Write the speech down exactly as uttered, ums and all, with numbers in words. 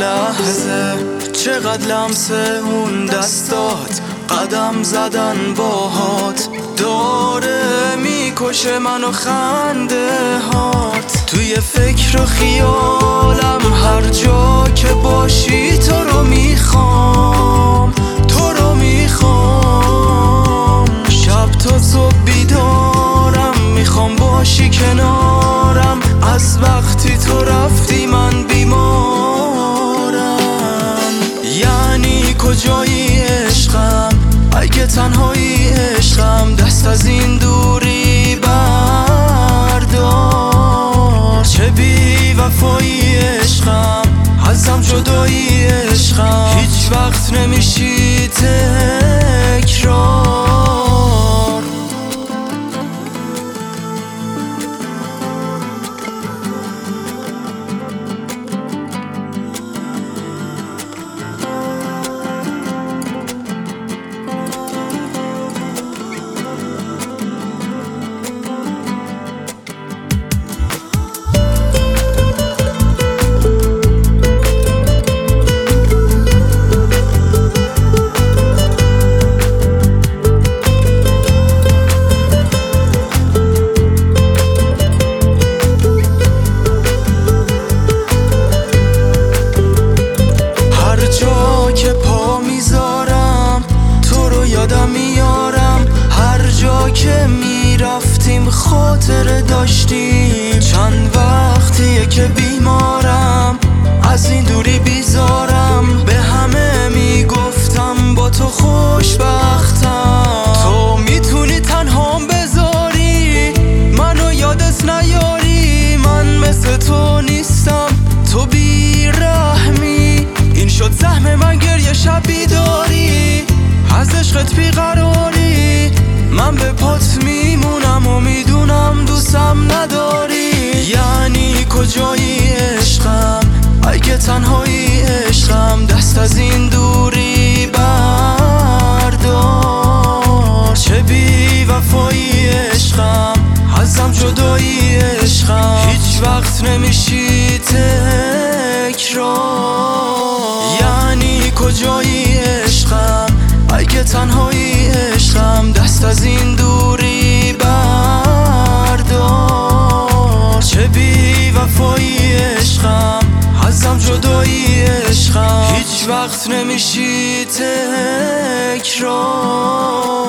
لحظه چقدر لمس اون دستات قدم زدن باهات داره میکشه منو خنده هات توی فکر و خیالم هر جا که باشی تو رو میخوام تو رو میخوام شب تا صبح بیدارم میخوام باشی کنارم از وقتی تو رفتی من بیمارم یعنی کجایی عشقم اگه تنهایی عشقم دست از این دوری بردار چه بی وفایی عشقم ازم جدایی عشقم هیچ وقت نمیشی تکرار یادم میارم هر جا که میرفتیم خاطره داشتیم چند وقتیه که بیمارم از این دوری بیزارم به همه میگفتم با تو خوشبختم تو میتونی تنهام بذاری منو یادت نیاری من مثل تو نیستم تو بیرحمی این شد زحم من گریه شب بیداری از عشقت بیقراری من به پات میمونم و میدونم دوستم نداری یعنی کجایی عشقم اگه تنهایی عشقم دست از این دوری بردار چه بی وفایی عشقم ازم جدایی عشقم هیچ وقت نمیشی تکرار یعنی کجایی عشقم اگه تنهایی عشقم دست از این دوری بردار چه بی وفایی عشقم ازم جدایی عشقم هیچ وقت نمیشی تکرار